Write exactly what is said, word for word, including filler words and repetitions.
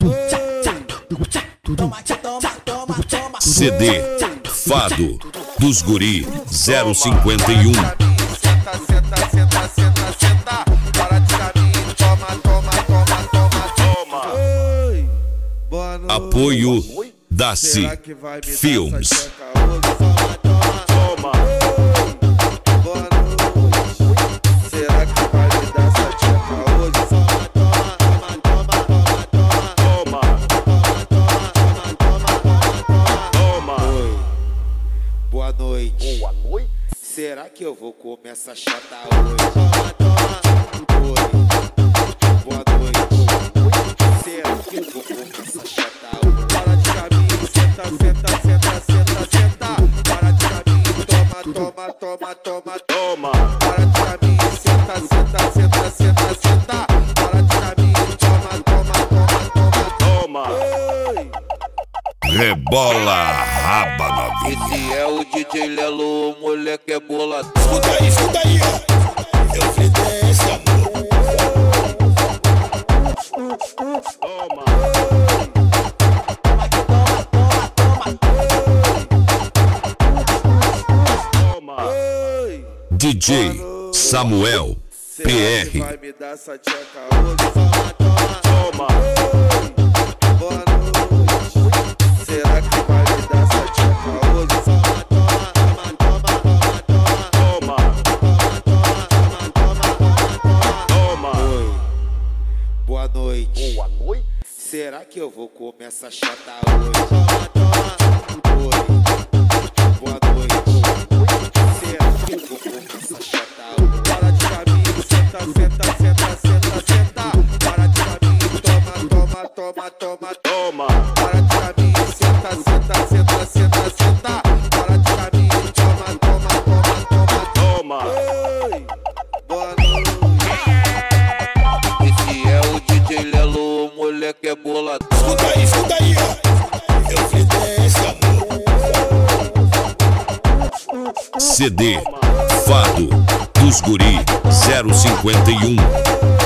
C D Fado dos Guri zero cinquenta e um. Senta, senta, senta, senta, senta. Para de caminho, toma, toma, toma, toma, toma. Oi, boa noite. Apoio Daci Filmes. Toma. Boa noite. Será que vai me dar essa tcheca hoje? Toma, toma, toma, toma, toma, toma, toma. Oi, boa noite. Boa noite. Será que eu vou comer essa chata hoje? Toma, toma. Oi, boa noite. Será que eu vou comer essa chata hoje? Para de caminho, senta, senta, senta, senta, senta. Para de caminho, toma, toma, toma, toma, toma. Para de caminho, senta, senta, senta, senta, senta. Para de caminho, toma, toma, toma, toma, toma. Oi. Rebola raba novinha. Esse é o D J Lelo, o moleque é boladão. Escuta aí, escuta aí, ó. Eu fiz esse amor. Toma. Toma. Oi. D J Samuel P Será que R. vai me dar essa tcheca hoje? Toma, toma, toma. Oi. Boa noite. Será que vai me dar essa tcheca hoje? Toma, toma, toma, toma, toma, toma, toma, toma, toma. Oi. Boa noite. Boa noite. Será que eu vou comer essa chata hoje? Toma, toma. Oi. Boa noite. Será que eu vou comer essa chata hoje? Para de caminho, senta, senta, senta, senta, senta. Para de caminho, toma, toma, toma, toma, toma. Para de caminho, senta, senta, senta, senta, senta. Para de caminho, toma, toma, toma, toma, toma. Oi. Boa noite. Esse é o D J Lelo, o moleque é boladão. Escuta aí, escuta aí, ó. Eu fiz esse amor. C D Fado dos Guri zero cinquenta e um.